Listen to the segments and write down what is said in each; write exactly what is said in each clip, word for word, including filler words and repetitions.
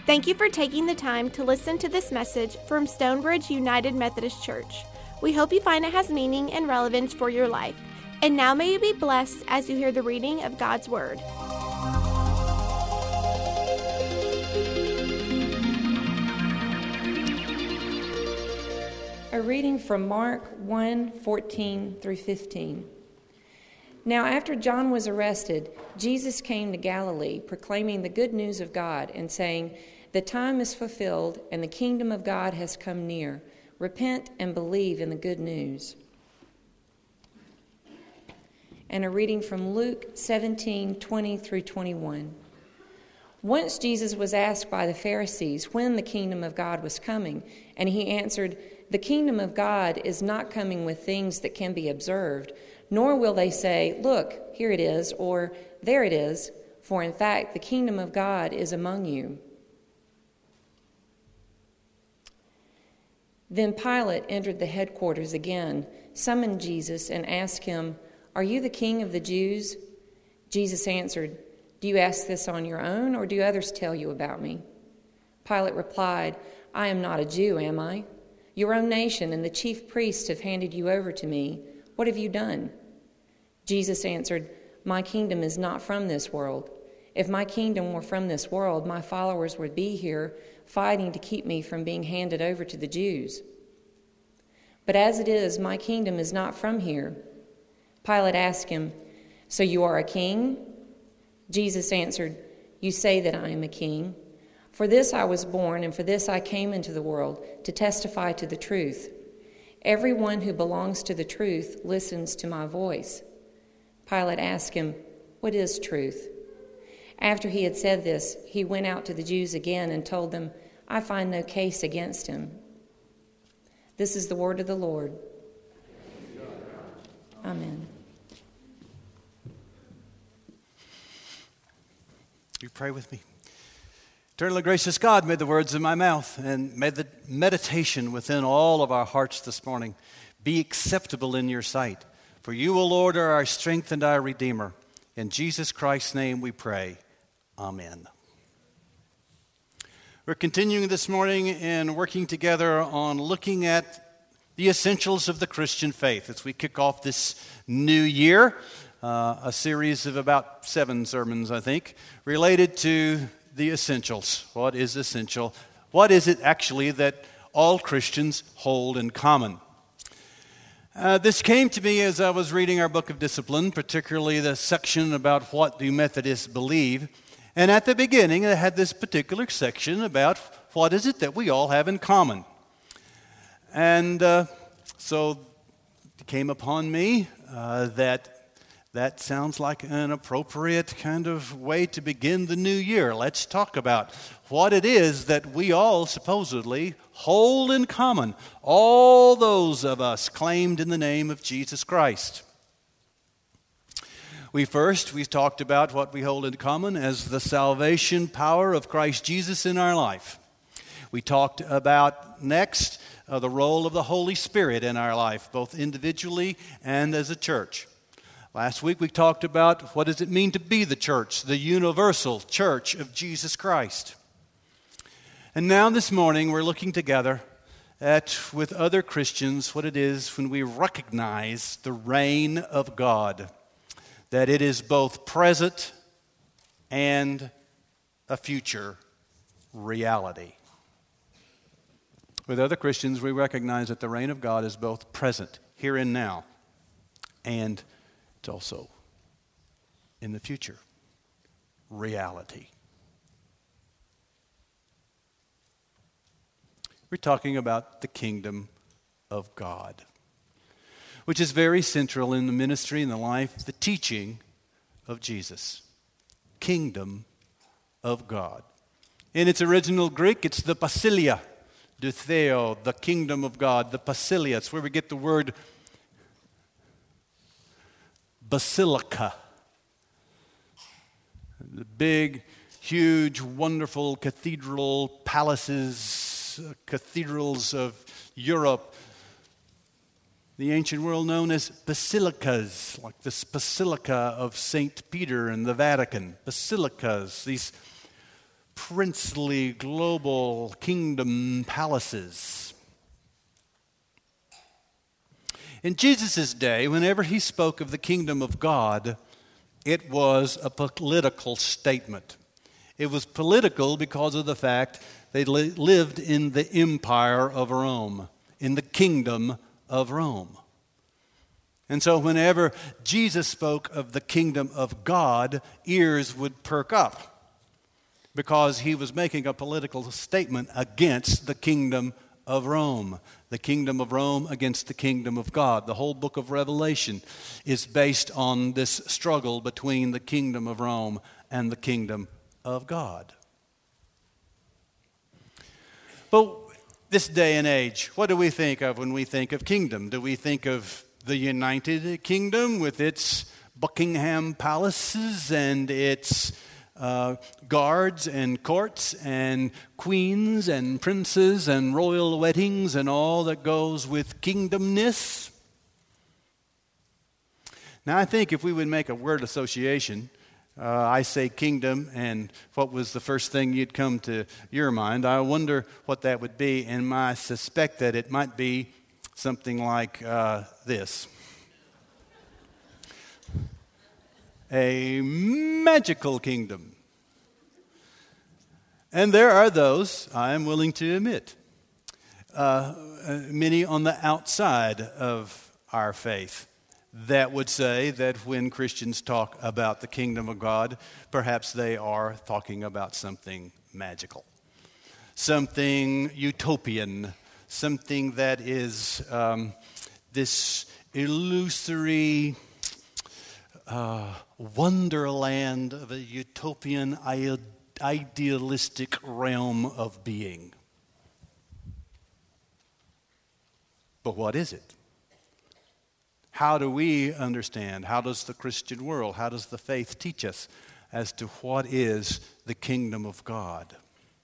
Thank you for taking the time to listen to this message from Stonebridge United Methodist Church. We hope you find it has meaning and relevance for your life. And now may you be blessed as you hear the reading of God's Word. A reading from Mark one, fourteen through fifteen. Now after John was arrested, Jesus came to Galilee, proclaiming the good news of God and saying, "The time is fulfilled and the kingdom of God has come near. Repent and believe in the good news." And a reading from Luke seventeen, twenty through twenty-one. Once Jesus was asked by the Pharisees when the kingdom of God was coming, and he answered, "The kingdom of God is not coming with things that can be observed, nor will they say, 'Look, here it is,' or 'There it is,' for in fact the kingdom of God is among you." Then Pilate entered the headquarters again, summoned Jesus, and asked him, "Are you the king of the Jews?" Jesus answered, "Do you ask this on your own, or do others tell you about me?" Pilate replied, "I am not a Jew, am I? Your own nation and the chief priests have handed you over to me. What have you done?" Jesus answered, "My kingdom is not from this world. If my kingdom were from this world, my followers would be here fighting to keep me from being handed over to the Jews. But as it is, my kingdom is not from here." Pilate asked him, "So you are a king?" Jesus answered, "You say that I am a king. For this I was born, and for this I came into the world, to testify to the truth. Everyone who belongs to the truth listens to my voice." Pilate asked him, "What is truth?" After he had said this, he went out to the Jews again and told them, "I find no case against him." This is the word of the Lord. Amen. You pray with me. Eternally gracious God, may the words of my mouth and may the meditation within all of our hearts this morning be acceptable in your sight. For you, O Lord, are our strength and our Redeemer. In Jesus Christ's name we pray. Amen. We're continuing this morning in working together on looking at the essentials of the Christian faith as we kick off this new year, uh, a series of about seven sermons, I think, related to the essentials. What is essential? What is it actually that all Christians hold in common? Uh, this came to me as I was reading our book of discipline, particularly the section about what do Methodists believe. And at the beginning, it had this particular section about what is it that we all have in common. And uh, so it came upon me uh, that that sounds like an appropriate kind of way to begin the new year. Let's talk about what it is that we all supposedly hold in common, all those of us claimed in the name of Jesus Christ. We first, we talked about what we hold in common as the salvation power of Christ Jesus in our life. We talked about next uh, the role of the Holy Spirit in our life, both individually and as a church. Last week we talked about what does it mean to be the church, the universal church of Jesus Christ. And now this morning we're looking together at, with other Christians, what it is when we recognize the reign of God, that it is both present and a future reality. With other Christians, we recognize that the reign of God is both present, here and now, and it's also in the future, reality. We're talking about the kingdom of God, which is very central in the ministry and the life, the teaching of Jesus. Kingdom of God. In its original Greek, it's the basileia, de Theo, the kingdom of God, the basileia. It's where we get the word basilica. The big, huge, wonderful cathedral palaces, uh, cathedrals of Europe. The ancient world known as basilicas, like this Basilica of Saint Peter in the Vatican. Basilicas, these princely global kingdom palaces. In Jesus' day, whenever he spoke of the kingdom of God, it was a political statement. It was political because of the fact they li- lived in the empire of Rome, in the kingdom of Rome. And so whenever Jesus spoke of the kingdom of God, ears would perk up because he was making a political statement against the kingdom of Rome. The kingdom of Rome against the kingdom of God. The whole book of Revelation is based on this struggle between the kingdom of Rome and the kingdom of God. But this day and age, what do we think of when we think of kingdom? Do we think of the United Kingdom with its Buckingham palaces and its uh, guards and courts and queens and princes and royal weddings and all that goes with kingdomness? Now, I think if we would make a word association, uh, I say kingdom, and what was the first thing you'd come to your mind? I wonder what that would be, and I suspect that it might be something like uh, this. A magical kingdom. And there are those, I am willing to admit, uh, many on the outside of our faith, that would say that when Christians talk about the kingdom of God, perhaps they are talking about something magical, something utopian, something that is um, this illusory uh, wonderland of a utopian, idealistic realm of being. But what is it? How do we understand? How does the Christian world, how does the faith teach us as to what is the kingdom of God?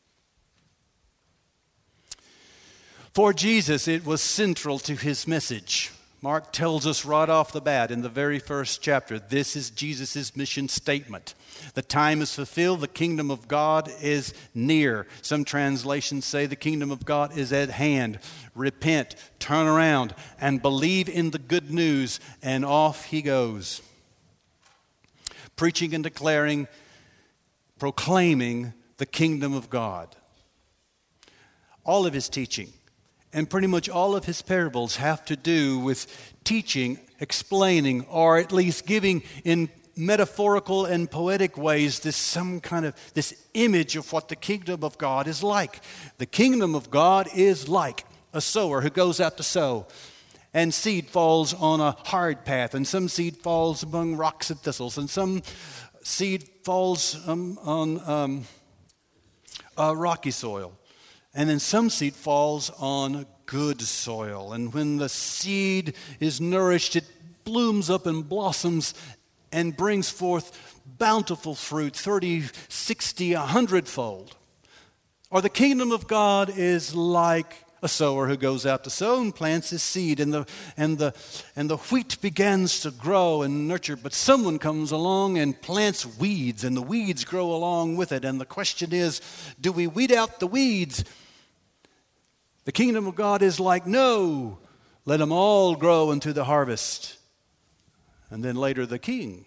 For Jesus, it was central to his message. Mark tells us right off the bat in the very first chapter, this is Jesus' mission statement. The time is fulfilled, the kingdom of God is near. Some translations say the kingdom of God is at hand. Repent, turn around, and believe in the good news, and off he goes. Preaching and declaring, proclaiming the kingdom of God. All of his teaching and pretty much all of his parables have to do with teaching, explaining, or at least giving in metaphorical and poetic ways this some kind of this image of what the kingdom of God is like. The kingdom of God is like a sower who goes out to sow, and seed falls on a hard path, and some seed falls among rocks and thistles, and some seed falls um, on um, uh, rocky soil. And then some seed falls on good soil. And when the seed is nourished, it blooms up and blossoms and brings forth bountiful fruit, thirty, sixty, a hundredfold. Or the kingdom of God is like a sower who goes out to sow and plants his seed, and the and the and the wheat begins to grow and nurture, but someone comes along and plants weeds, and the weeds grow along with it. And the question is, do we weed out the weeds? The kingdom of God is like, no, let them all grow into the harvest. And then later the king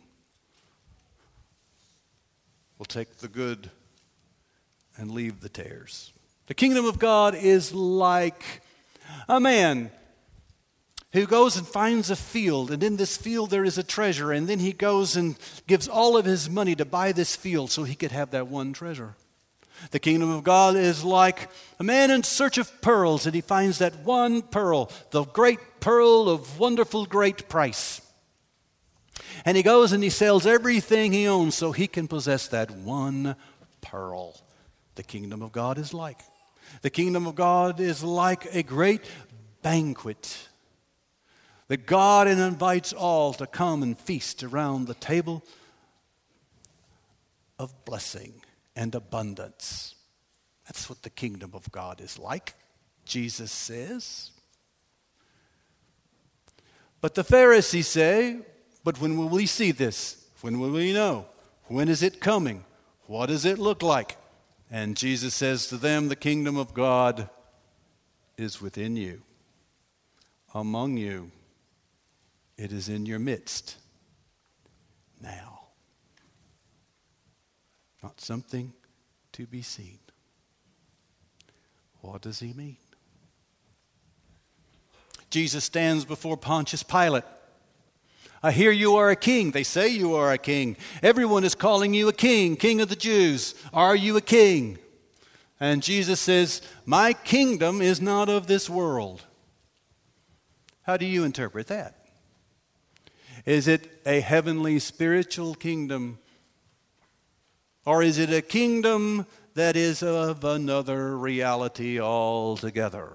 will take the good and leave the tares. The kingdom of God is like a man who goes and finds a field, and in this field there is a treasure, and then he goes and gives all of his money to buy this field so he could have that one treasure. The kingdom of God is like a man in search of pearls, and he finds that one pearl, the great pearl of wonderful great price. And he goes and he sells everything he owns so he can possess that one pearl. The kingdom of God is like. The kingdom of God is like a great banquet that God invites all to come and feast around the table of blessing and abundance. That's what the kingdom of God is like, Jesus says. But the Pharisees say, but when will we see this? When will we know? When is it coming? What does it look like? And Jesus says to them, the kingdom of God is within you, among you. It is in your midst now. Not something to be seen. What does he mean? Jesus stands before Pontius Pilate. I hear you are a king. They say you are a king. Everyone is calling you a king, king of the Jews. Are you a king? And Jesus says, my kingdom is not of this world. How do you interpret that? Is it a heavenly spiritual kingdom? Or is it a kingdom that is of another reality altogether?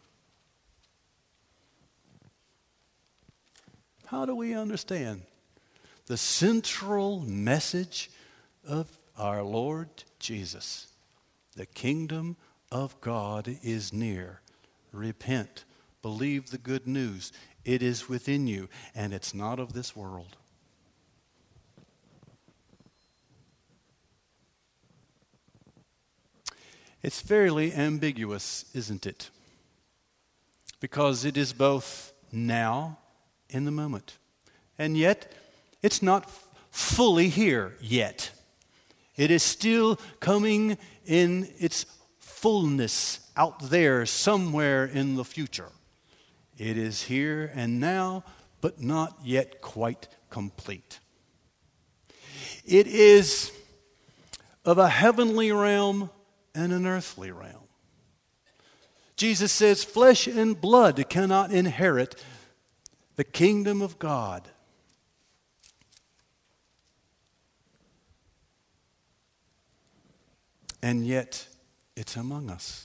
How do we understand the central message of our Lord Jesus? The kingdom of God is near. Repent. Believe the good news. It is within you, and it's not of this world. It's fairly ambiguous, isn't it? Because it is both now, in the moment, and yet it's not fully here yet. It is still coming in its fullness out there somewhere in the future. It is here and now, but not yet quite complete. It is of a heavenly realm and an earthly realm. Jesus says flesh and blood cannot inherit the kingdom of God. And yet, it's among us.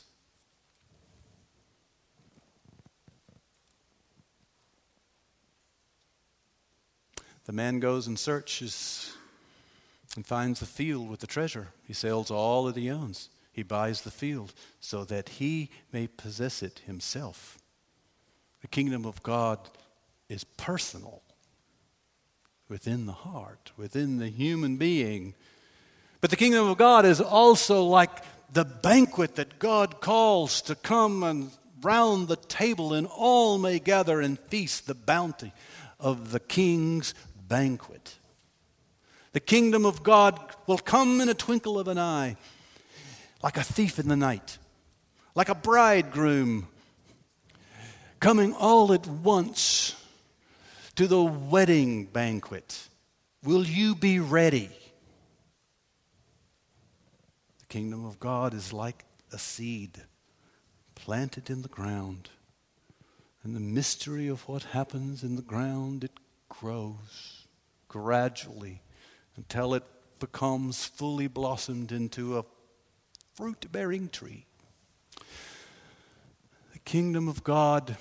The man goes and searches and finds the field with the treasure. He sells all that he owns. He buys the field so that he may possess it himself. The kingdom of God is personal, within the heart, within the human being. But the kingdom of God is also like the banquet that God calls to come and round the table, and all may gather and feast the bounty of the king's banquet. The kingdom of God will come in a twinkle of an eye, like a thief in the night, like a bridegroom coming all at once to the wedding banquet. Will you be ready? The kingdom of God is like a seed planted in the ground. And the mystery of what happens in the ground, it grows gradually until it becomes fully blossomed into a fruit-bearing tree. The kingdom of God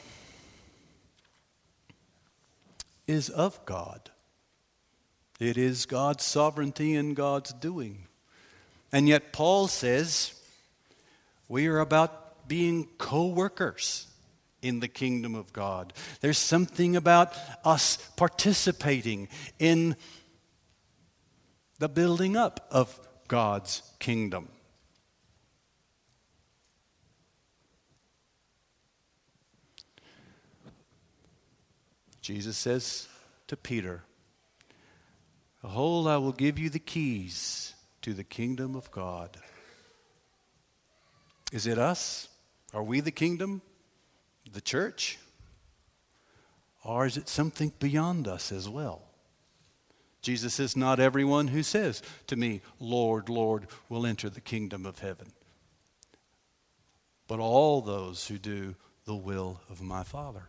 is of God. It is God's sovereignty and God's doing. And yet Paul says we are about being co-workers in the kingdom of God. There's something about us participating in the building up of God's kingdom. Jesus says to Peter, behold, I will give you the keys to the kingdom of God. Is it us? Are we the kingdom? The church? Or is it something beyond us as well? Jesus says, not everyone who says to me, Lord, Lord, will enter the kingdom of heaven, but all those who do the will of my Father.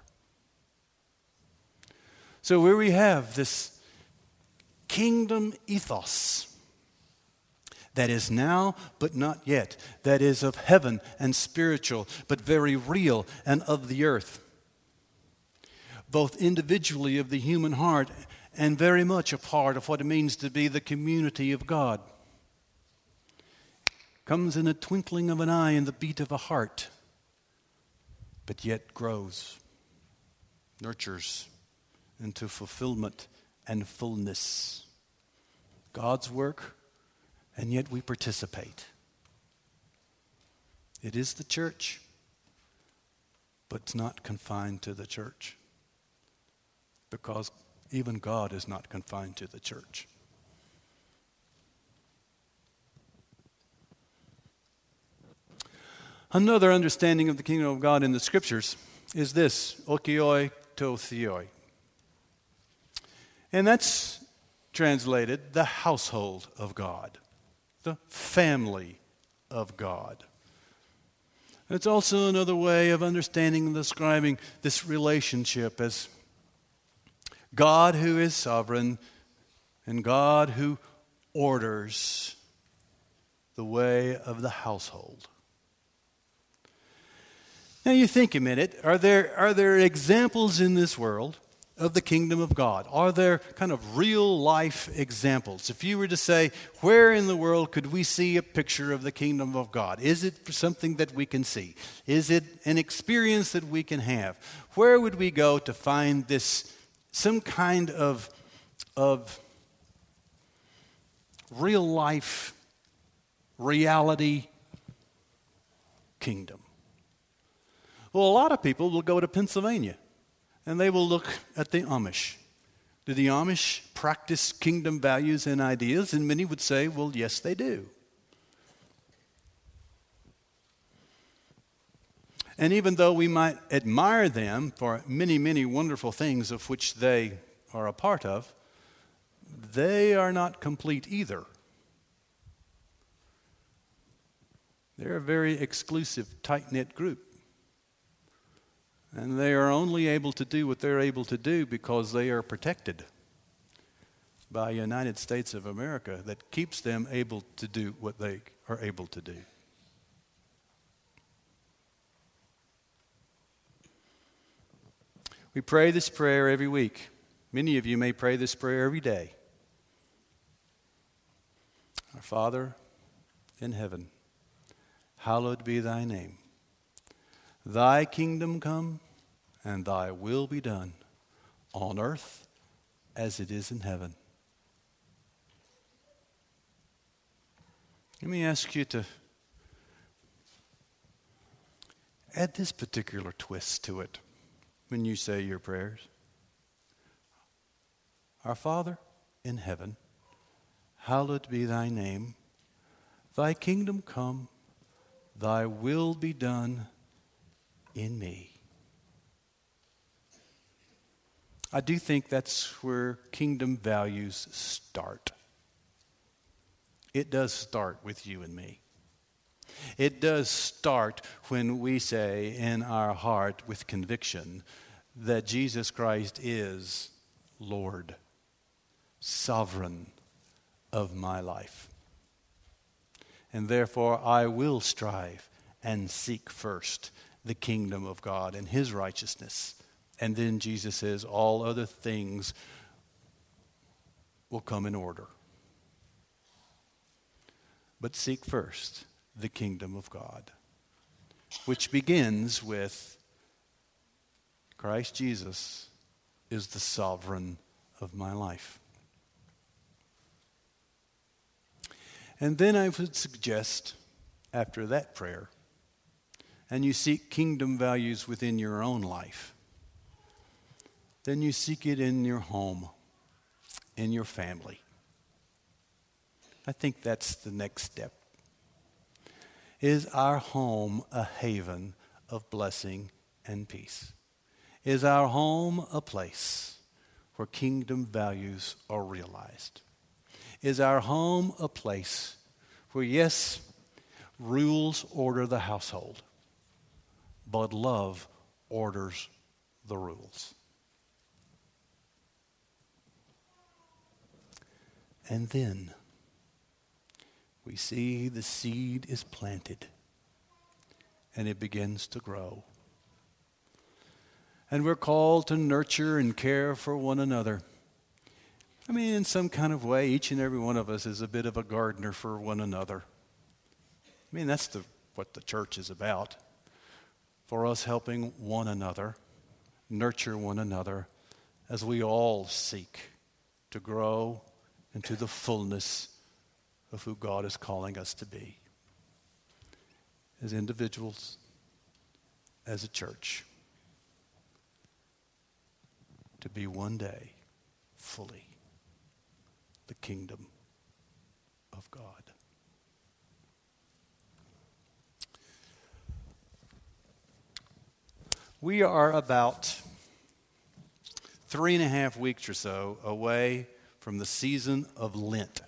So where we have this kingdom ethos that is now but not yet, that is of heaven and spiritual, but very real and of the earth, both individually of the human heart and very much a part of what it means to be the community of God, comes in a twinkling of an eye and the beat of a heart, but yet grows, nurtures into fulfillment and fullness. God's work, and yet we participate. It is the church, but it's not confined to the church, because even God is not confined to the church. Another understanding of the kingdom of God in the scriptures is this, okioi to theoi. And that's translated the household of God, the family of God. It's also another way of understanding and describing this relationship as God who is sovereign and God who orders the way of the household. Now you think a minute, are there, are there examples in this world of the kingdom of God? Are there kind of real life examples? If you were to say, where in the world could we see a picture of the kingdom of God? Is it something that we can see? Is it an experience that we can have? Where would we go to find this, some kind of, of real life, reality kingdom? Well, a lot of people will go to Pennsylvania and they will look at the Amish. Do the Amish practice kingdom values and ideas? And many would say, well, yes, they do. And even though we might admire them for many, many wonderful things of which they are a part of, they are not complete either. They're a very exclusive, tight-knit group. And they are only able to do what they're able to do because they are protected by the United States of America that keeps them able to do what they are able to do. We pray this prayer every week. Many of you may pray this prayer every day. Our Father in heaven, hallowed be thy name. Thy kingdom come, and thy will be done, on earth as it is in heaven. Let me ask you to add this particular twist to it when you say your prayers. Our Father in heaven, hallowed be thy name. Thy kingdom come, thy will be done in me. I do think that's where kingdom values start. It does start with you and me. It does start when we say in our heart with conviction that Jesus Christ is Lord, sovereign of my life. And therefore I will strive and seek first the kingdom of God and his righteousness. And then Jesus says all other things will come in order. But seek first the kingdom of God, which begins with Christ Jesus is the sovereign of my life. And then I would suggest, after that prayer, and you seek kingdom values within your own life, then you seek it in your home, in your family. I think that's the next step. Is our home a haven of blessing and peace? Is our home a place where kingdom values are realized? Is our home a place where, yes, rules order the household, but love orders the rules? And then we see the seed is planted and it begins to grow. And we're called to nurture and care for one another. I mean, in some kind of way, each and every one of us is a bit of a gardener for one another. I mean, that's the, what the church is about. For us helping one another, nurture one another, as we all seek to grow into the fullness of who God is calling us to be. as individuals, as a church, to be one day fully the kingdom of God. We are about three and a half weeks or so away from the season of Lent.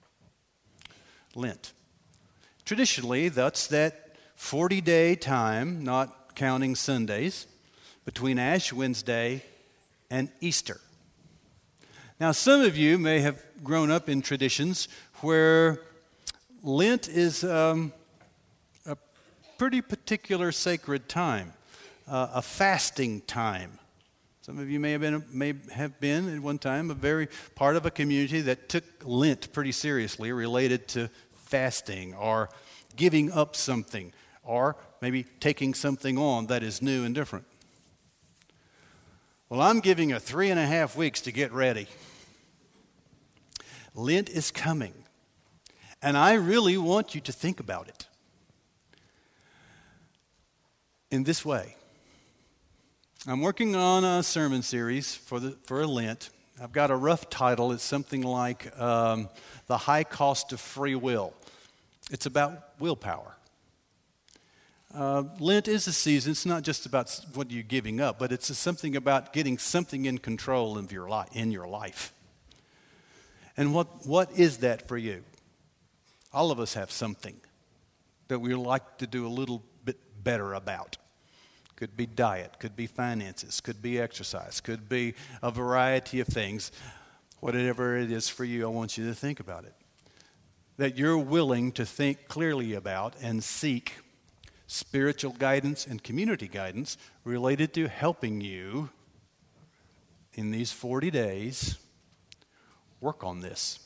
Lent. Traditionally, that's that forty-day time, not counting Sundays, between Ash Wednesday and Easter. Now, some of you may have grown up in traditions where Lent is um, a pretty particular sacred time, uh, a fasting time. Some of you may have been may have been at one time a very part of a community that took Lent pretty seriously, related to fasting or giving up something, or maybe taking something on that is new and different. Well, I'm giving you three and a half weeks to get ready. Lent is coming, and I really want you to think about it in this way. I'm working on a sermon series for the for Lent. I've got a rough title. It's something like um, The High Cost of Free Will. It's about willpower. Uh, Lent is a season. It's not just about what you're giving up, but it's something about getting something in control of your life, in your life. And what what is that for you? All of us have something that we like to do a little bit better about. Could be diet, could be finances, could be exercise, could be a variety of things. Whatever it is for you, I want you to think about it. That you're willing to think clearly about and seek spiritual guidance and community guidance related to helping you in these forty days work on this.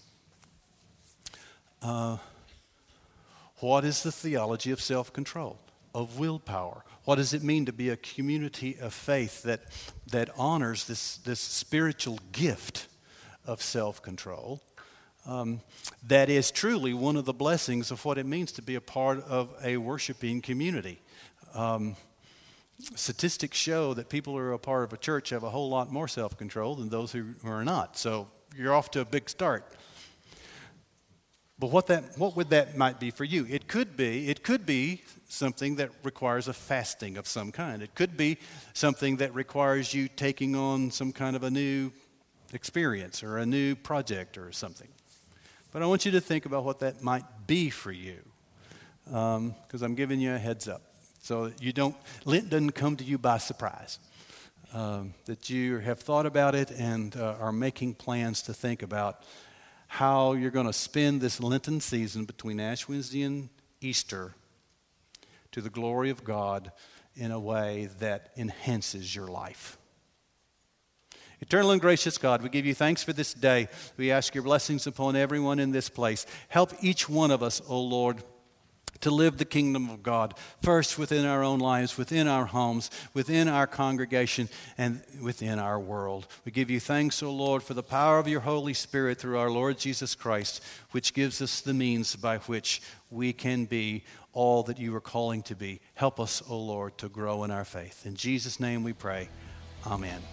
Uh, what is the theology of self-control, of willpower? What does it mean to be a community of faith that that honors this, this spiritual gift of self-control? Um, that is truly one of the blessings of what it means to be a part of a worshiping community. Um, statistics show that people who are a part of a church have a whole lot more self-control than those who are not. So you're off to a big start. But what that what would that might be for you? It could be it could be something that requires a fasting of some kind. It could be something that requires you taking on some kind of a new experience or a new project or something. But I want you to think about what that might be for you, because um, I'm giving you a heads up, so that you don't Lent doesn't come to you by surprise. Um, that you have thought about it and uh, are making plans to think about how you're going to spend this Lenten season between Ash Wednesday and Easter to the glory of God in a way that enhances your life. Eternal and gracious God, we give you thanks for this day. We ask your blessings upon everyone in this place. Help each one of us, O Lord, to live the kingdom of God, first within our own lives, within our homes, within our congregation, and within our world. We give you thanks, O Lord, for the power of your Holy Spirit through our Lord Jesus Christ, which gives us the means by which we can be all that you are calling to be. Help us, O Lord, to grow in our faith. In Jesus' name we pray. Amen.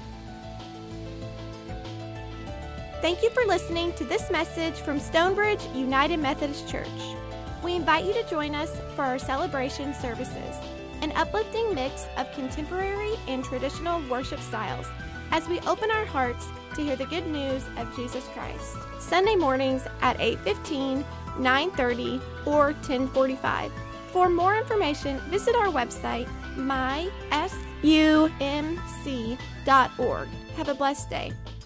Thank you for listening to this message from Stonebridge United Methodist Church. We invite you to join us for our celebration services, an uplifting mix of contemporary and traditional worship styles, as we open our hearts to hear the good news of Jesus Christ. Sunday mornings at eight fifteen, nine thirty, or ten forty-five. For more information, visit our website, my s u m c dot org. Have a blessed day.